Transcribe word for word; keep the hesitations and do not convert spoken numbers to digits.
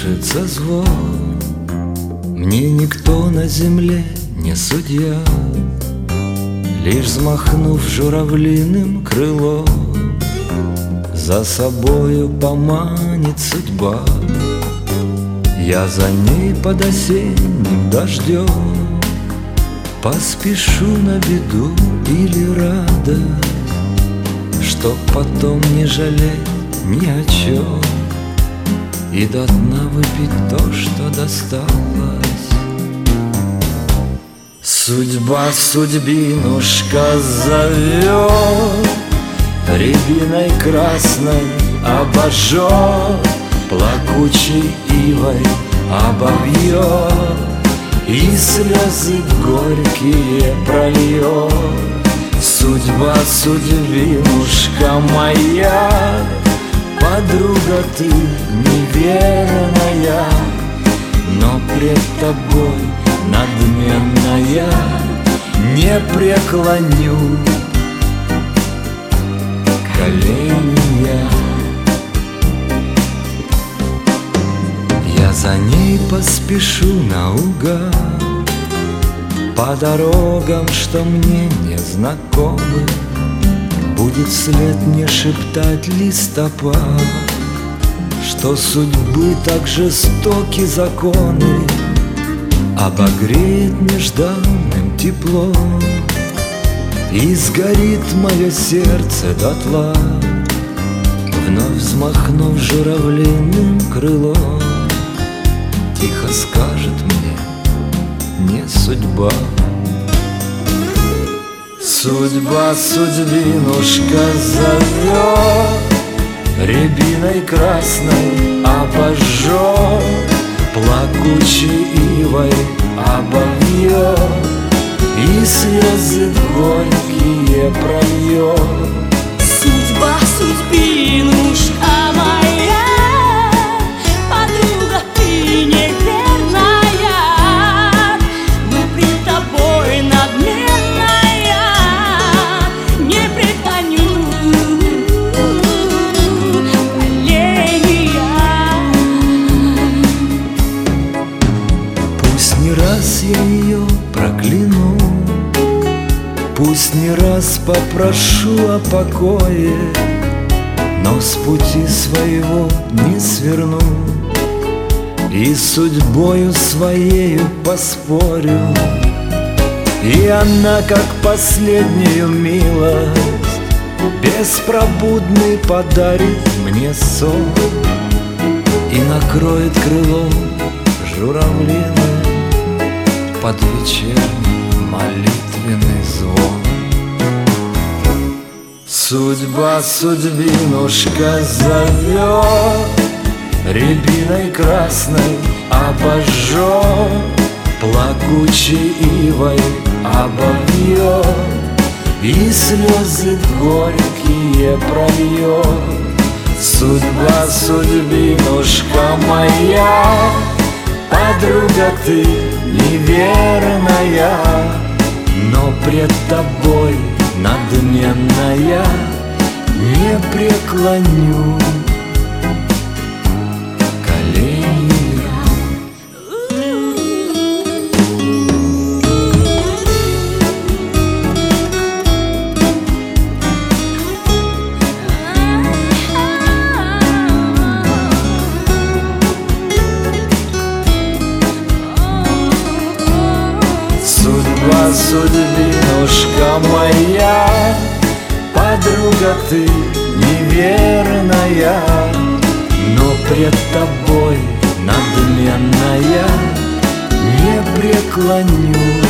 слышится звон. Мне никто на земле не судья, лишь взмахнув журавлиным крылом, за собою поманит судьба. Я за ней под осенним дождем поспешу на беду или радость, чтоб потом не жалеть ни о чем и до дна выпить то, что досталось. Судьба судьбинушка зовет, рябиной красной обожжет, плакучей ивой обовьет и слезы горькие прольет. Судьба судьбинушка моя, подруга ты неверная, но пред тобой надменная не преклоню колени я. Я за ней поспешу наугад по дорогам, что мне не знакомы. Будет вслед мне шептать листопад, что судьбы так жестоки законы, обогреет нежданным теплом и сгорит мое сердце дотла, вновь взмахнув журавлиным крылом. Тихо скажет мне не судьба. Судьба судьбинушка зовет, рябиной красной обожжет, плакучей ивой обовьет и слезы горькие прольет. Судьба судьбинушка моя, подруга ты неверная, но пред тобой надменная не преклоню колени я. Пусть не раз я ее прокляну, пусть не раз попрошу о покое, но с пути своего не сверну и с судьбою своею поспорю. И она, как последнюю милость, беспробудный подарит мне сон и накроет крылом журавлиным под вечерний молитвенный звон. Судьба судьбинушка зовет, рябиной красной обожжет, плакучей ивой обовьет и слезы горькие прольет. Судьба судьбинушка моя, подруга ты неверная, но пред тобой надменная не преклоню колени я. Судьба судьбинушка моя, подруга ты неверная, но пред тобой надменная не преклоню